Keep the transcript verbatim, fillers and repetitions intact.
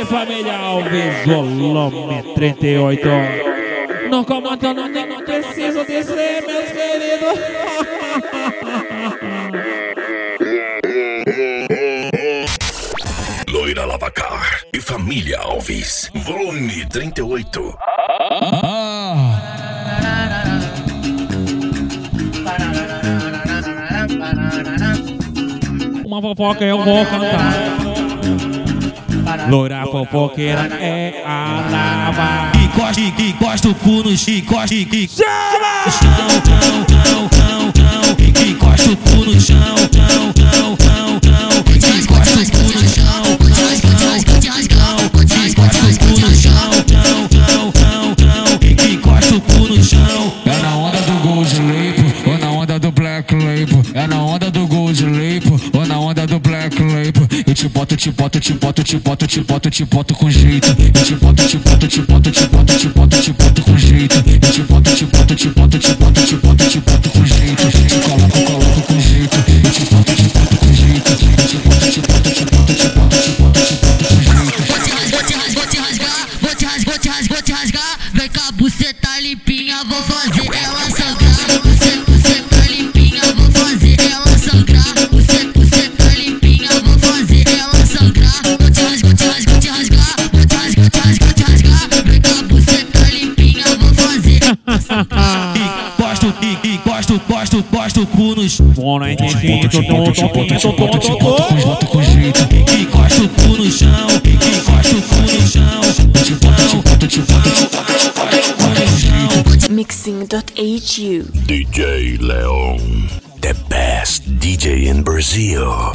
Vai, família Alves, volume trinta e oito. No comando não tem, não preciso dizer, meus queridos. Loira Lavacar e família Alves, volume trinta e oito. Uma fofoca eu vou cantar. Loira fofoqueira é a lava. Que gosta, que gosta o cu no chão, que que chama! Chão, chão, chão, chão, chão. Que gosta o cu no chão, chão, chão, chão, chão. Que gosta o cu no chão, chão, chão, chão. Que gosta o cu no chão, chão, chão, chão, chão. Que gosta o cu no chão. É na onda do Gold Label ou na onda do Black Label. É na onda do Gold Label ou na onda do Black Label. Eu te boto, te boto, te boto, te boto, te boto, te boto com jeito. Eu te boto, te boto, te boto, te boto, te boto, te boto com jeito. Eu te boto, te boto, te boto, te boto, te boto, te boto com jeito. Te coloco, coloco com jeito. Eu te boto, te boto com jeito. Eu te boto, te boto, te boto, te boto, te boto, te boto com jeito. Vou te rasgar, vou te rasgar, vou te rasgar, vou te rasgar. Vem cá, buceta limpinha, vou fazer ela sangrar. Buceta, buceta limpinha, vou fazer ela sangrar. Buceta, buceta limpinha, vou fazer ela sangrar. Vou te rasgar, vou te rasgar, vou te rasgar. Vou te rasgar, vou te rasgar, vou te rasgar. Vem cá, buceta limpinha, vou fazer ela sangrar. Gosto, que gosto, gosto, gosto o cu no chão. Bora, entendi, tô, tô, tô, tô, tô, tô, Boto com jeito. Que gosta o cu no chão. Que gosta o cu no chão. Eu te boto, te boto, te boto, te boto, te boto, te boto com jeito. Mixing dot H U D J Leon, the best D J in Brazil.